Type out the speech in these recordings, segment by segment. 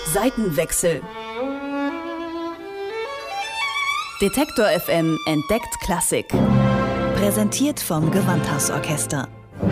Seitenwechsel. Detektor FM entdeckt Klassik. Präsentiert vom Gewandhausorchester.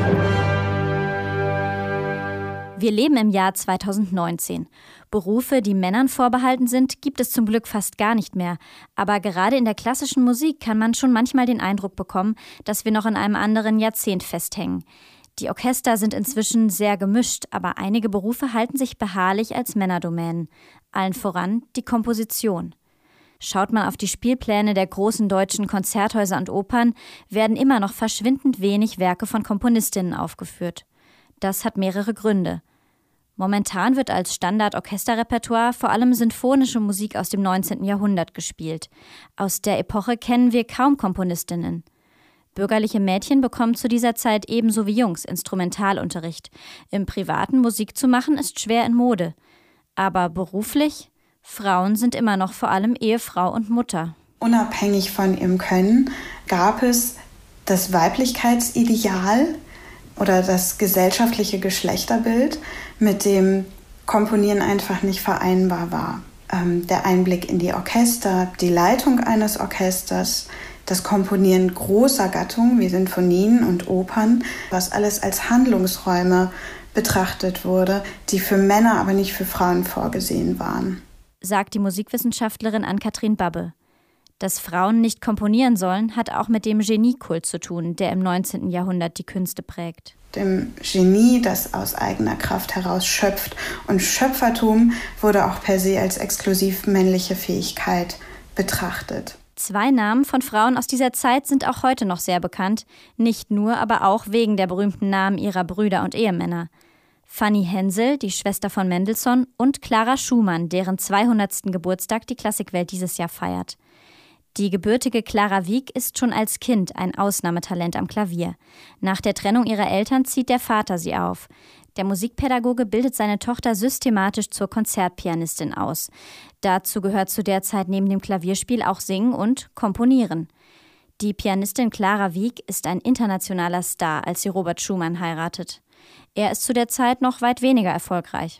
Wir leben im Jahr 2019. Berufe, die Männern vorbehalten sind, gibt es zum Glück fast gar nicht mehr. Aber gerade in der klassischen Musik kann man schon manchmal den Eindruck bekommen, dass wir noch in einem anderen Jahrzehnt festhängen. Die Orchester sind inzwischen sehr gemischt, aber einige Berufe halten sich beharrlich als Männerdomänen. Allen voran die Komposition. Schaut man auf die Spielpläne der großen deutschen Konzerthäuser und Opern, werden immer noch verschwindend wenig Werke von Komponistinnen aufgeführt. Das hat mehrere Gründe. Momentan wird als Standard-Orchesterrepertoire vor allem sinfonische Musik aus dem 19. Jahrhundert gespielt. Aus der Epoche kennen wir kaum Komponistinnen. Bürgerliche Mädchen bekommen zu dieser Zeit ebenso wie Jungs Instrumentalunterricht. Im Privaten Musik zu machen ist schwer in Mode. Aber beruflich? Frauen sind immer noch vor allem Ehefrau und Mutter. Unabhängig von ihrem Können gab es das Weiblichkeitsideal oder das gesellschaftliche Geschlechterbild, mit dem Komponieren einfach nicht vereinbar war. Der Einblick in die Orchester, die Leitung eines Orchesters, das Komponieren großer Gattungen wie Sinfonien und Opern, was alles als Handlungsräume betrachtet wurde, die für Männer, aber nicht für Frauen vorgesehen waren. Sagt die Musikwissenschaftlerin Ann-Kathrin Babbe. Dass Frauen nicht komponieren sollen, hat auch mit dem Geniekult zu tun, der im 19. Jahrhundert die Künste prägt. Dem Genie, das aus eigener Kraft heraus schöpft. Und Schöpfertum wurde auch per se als exklusiv männliche Fähigkeit betrachtet. 2 Namen von Frauen aus dieser Zeit sind auch heute noch sehr bekannt, nicht nur, aber auch wegen der berühmten Namen ihrer Brüder und Ehemänner. Fanny Hensel, die Schwester von Mendelssohn, und Clara Schumann, deren 200. Geburtstag die Klassikwelt dieses Jahr feiert. Die gebürtige Clara Wieck ist schon als Kind ein Ausnahmetalent am Klavier. Nach der Trennung ihrer Eltern zieht der Vater sie auf. Der Musikpädagoge bildet seine Tochter systematisch zur Konzertpianistin aus. Dazu gehört zu der Zeit neben dem Klavierspiel auch Singen und Komponieren. Die Pianistin Clara Wieck ist ein internationaler Star, als sie Robert Schumann heiratet. Er ist zu der Zeit noch weit weniger erfolgreich.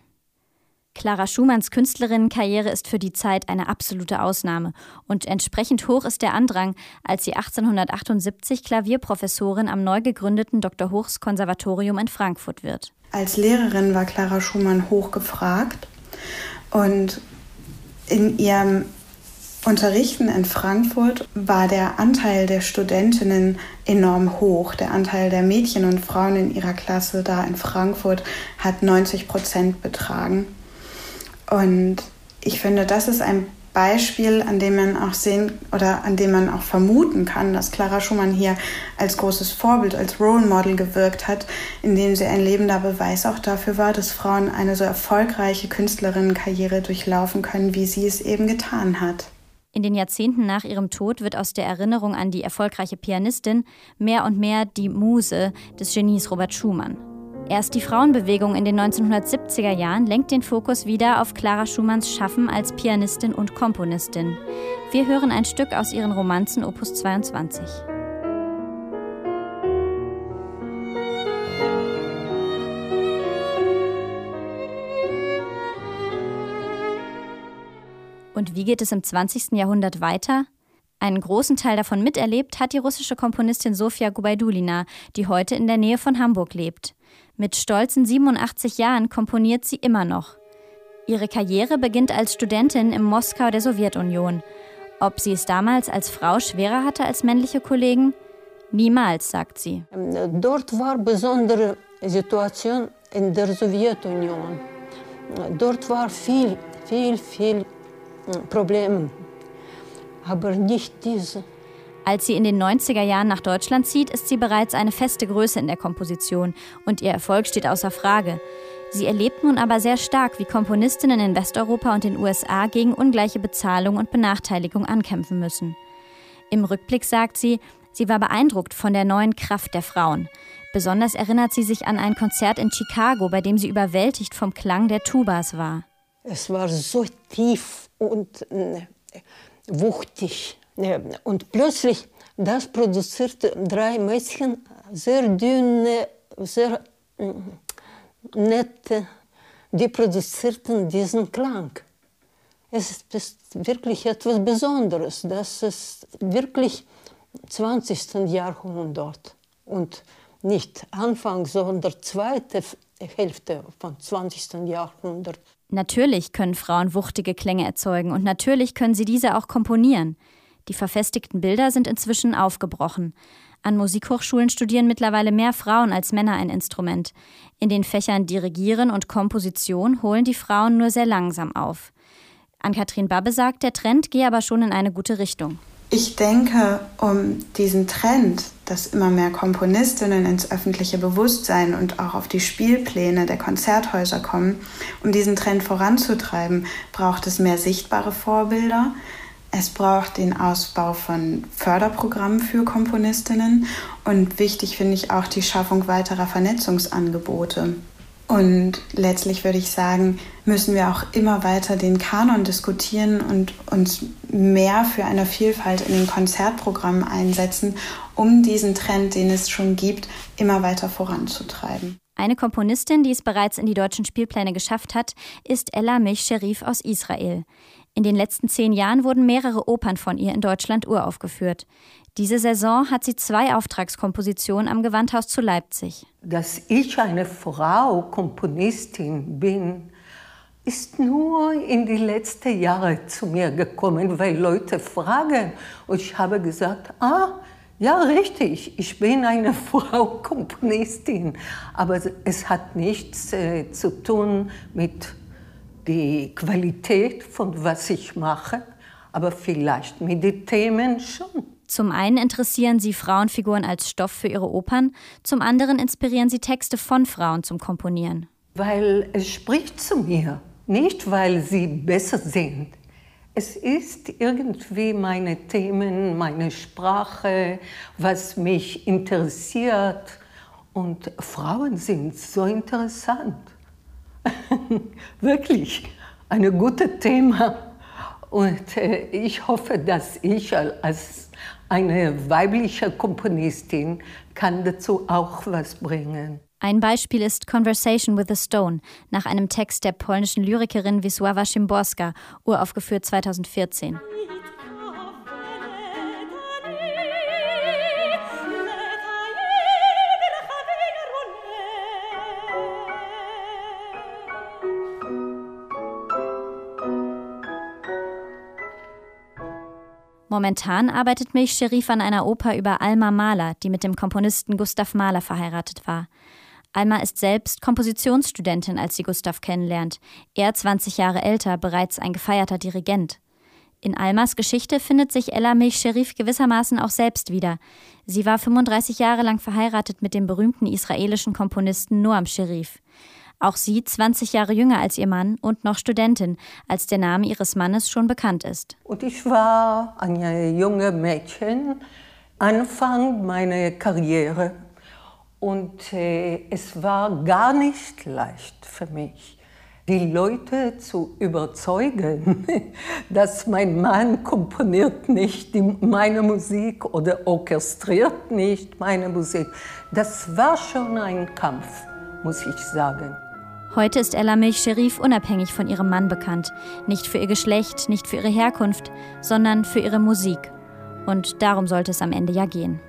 Clara Schumanns Künstlerinnenkarriere ist für die Zeit eine absolute Ausnahme und entsprechend hoch ist der Andrang, als sie 1878 Klavierprofessorin am neu gegründeten Dr. Hochs Konservatorium in Frankfurt wird. Als Lehrerin war Clara Schumann hoch gefragt und in ihrem Unterrichten in Frankfurt war der Anteil der Studentinnen enorm hoch. Der Anteil der Mädchen und Frauen in ihrer Klasse da in Frankfurt hat 90% betragen. Und ich finde, das ist ein Beispiel, an dem man auch sehen oder an dem man auch vermuten kann, dass Clara Schumann hier als großes Vorbild, als Role Model gewirkt hat, indem sie ein lebender Beweis auch dafür war, dass Frauen eine so erfolgreiche Künstlerinnenkarriere durchlaufen können, wie sie es eben getan hat. In den Jahrzehnten nach ihrem Tod wird aus der Erinnerung an die erfolgreiche Pianistin mehr und mehr die Muse des Genies Robert Schumann. Erst die Frauenbewegung in den 1970er Jahren lenkt den Fokus wieder auf Clara Schumanns Schaffen als Pianistin und Komponistin. Wir hören ein Stück aus ihren Romanzen Opus 22. Und wie geht es im 20. Jahrhundert weiter? Einen großen Teil davon miterlebt hat die russische Komponistin Sofia Gubaidulina, die heute in der Nähe von Hamburg lebt. Mit stolzen 87 Jahren komponiert sie immer noch. Ihre Karriere beginnt als Studentin im Moskau der Sowjetunion. Ob sie es damals als Frau schwerer hatte als männliche Kollegen? Niemals, sagt sie. Dort war eine besondere Situation in der Sowjetunion. Dort war viel Probleme, aber nicht diese. Als sie in den 90er Jahren nach Deutschland zieht, ist sie bereits eine feste Größe in der Komposition und ihr Erfolg steht außer Frage. Sie erlebt nun aber sehr stark, wie Komponistinnen in Westeuropa und den USA gegen ungleiche Bezahlung und Benachteiligung ankämpfen müssen. Im Rückblick sagt sie, sie war beeindruckt von der neuen Kraft der Frauen. Besonders erinnert sie sich an ein Konzert in Chicago, bei dem sie überwältigt vom Klang der Tubas war. Es war so tief und wuchtig. Und plötzlich, das produzierte 3 Mädchen, sehr dünne, sehr nette die produzierten diesen Klang. Es ist wirklich etwas Besonderes. Das ist wirklich 20. Jahrhundert und nicht Anfang, sondern zweite Hälfte vom 20. Jahrhundert. Natürlich können Frauen wuchtige Klänge erzeugen und natürlich können sie diese auch komponieren. Die verfestigten Bilder sind inzwischen aufgebrochen. An Musikhochschulen studieren mittlerweile mehr Frauen als Männer ein Instrument. In den Fächern Dirigieren und Komposition holen die Frauen nur sehr langsam auf. Ann-Kathrin Babbe sagt, der Trend gehe aber schon in eine gute Richtung. Ich denke, um diesen Trend, dass immer mehr Komponistinnen ins öffentliche Bewusstsein und auch auf die Spielpläne der Konzerthäuser kommen, um diesen Trend voranzutreiben, braucht es mehr sichtbare Vorbilder. Es braucht den Ausbau von Förderprogrammen für Komponistinnen und wichtig finde ich auch die Schaffung weiterer Vernetzungsangebote. Und letztlich würde ich sagen, müssen wir auch immer weiter den Kanon diskutieren und uns mehr für eine Vielfalt in den Konzertprogrammen einsetzen, um diesen Trend, den es schon gibt, immer weiter voranzutreiben. Eine Komponistin, die es bereits in die deutschen Spielpläne geschafft hat, ist Ella Milch-Sherif aus Israel. In den letzten 10 Jahren wurden mehrere Opern von ihr in Deutschland uraufgeführt. Diese Saison hat sie 2 Auftragskompositionen am Gewandhaus zu Leipzig. Dass ich eine Frau Komponistin bin, ist nur in die letzten Jahren zu mir gekommen, weil Leute fragen. Und ich habe gesagt, ja, richtig, ich bin eine Frau Komponistin. Aber es hat nichts zu tun mit der Qualität von was ich mache, aber vielleicht mit den Themen schon. Zum einen interessieren sie Frauenfiguren als Stoff für ihre Opern, zum anderen inspirieren sie Texte von Frauen zum Komponieren. Weil es spricht zu mir, nicht weil sie besser sind. Es ist irgendwie meine Themen, meine Sprache, was mich interessiert. Und Frauen sind so interessant. Wirklich, ein gutes Thema. Und ich hoffe, dass ich als eine weibliche Komponistin kann dazu auch was bringen. Ein Beispiel ist Conversation with a Stone, nach einem Text der polnischen Lyrikerin Wisława Szymborska, uraufgeführt 2014. Momentan arbeitet Milch-Sherif an einer Oper über Alma Mahler, die mit dem Komponisten Gustav Mahler verheiratet war. Alma ist selbst Kompositionsstudentin, als sie Gustav kennenlernt. Er, 20 Jahre älter, bereits ein gefeierter Dirigent. In Almas Geschichte findet sich Ella Milch-Sherif gewissermaßen auch selbst wieder. Sie war 35 Jahre lang verheiratet mit dem berühmten israelischen Komponisten Noam Sherif. Auch sie 20 Jahre jünger als ihr Mann und noch Studentin, als der Name ihres Mannes schon bekannt ist. Und ich war ein junges Mädchen, Anfang meiner Karriere. Und es war gar nicht leicht für mich, die Leute zu überzeugen, dass mein Mann komponiert nicht meine Musik oder orchestriert nicht meine Musik. Das war schon ein Kampf, muss ich sagen. Heute ist Ella Milch-Sherif unabhängig von ihrem Mann bekannt. Nicht für ihr Geschlecht, nicht für ihre Herkunft, sondern für ihre Musik. Und darum sollte es am Ende ja gehen.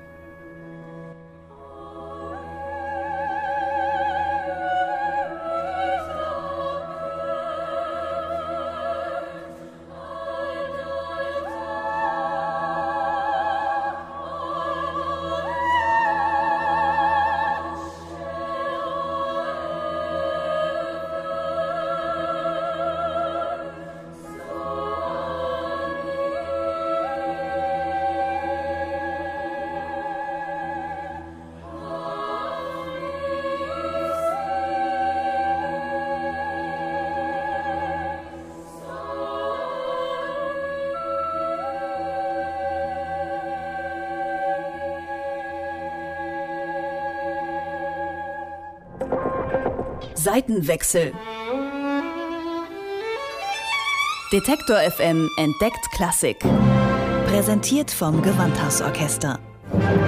Seitenwechsel. Detektor FM entdeckt Klassik. Präsentiert vom Gewandhausorchester.